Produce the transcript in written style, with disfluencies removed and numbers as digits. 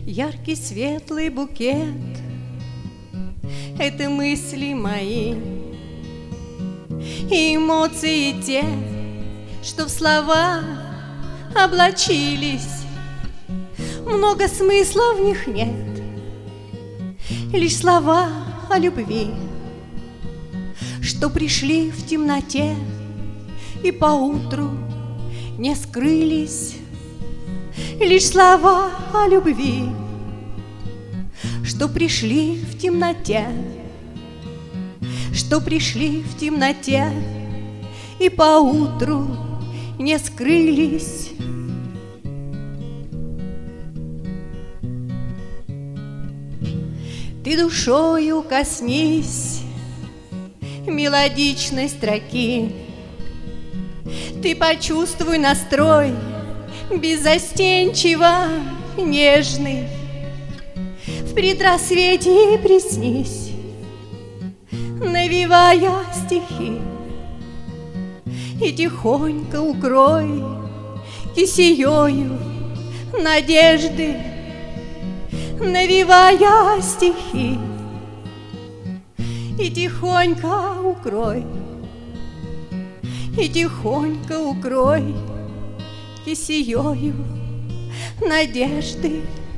яркий светлый букет. Это мысли мои и эмоции те, что в слова облачились. Много смысла в них нет, лишь слова о любви, что пришли в темноте и поутру не скрылись. Лишь слова о любви, что пришли в темноте, что пришли в темноте и поутру не скрылись. Ты душою коснись мелодичной строки, ты почувствуй настрой беззастенчиво нежный. В предрассвете приснись, навевая стихи, и тихонько укрой кисеёю надежды, навевая стихи, и тихонько укрой, и тихонько укрой кисеёю надежды.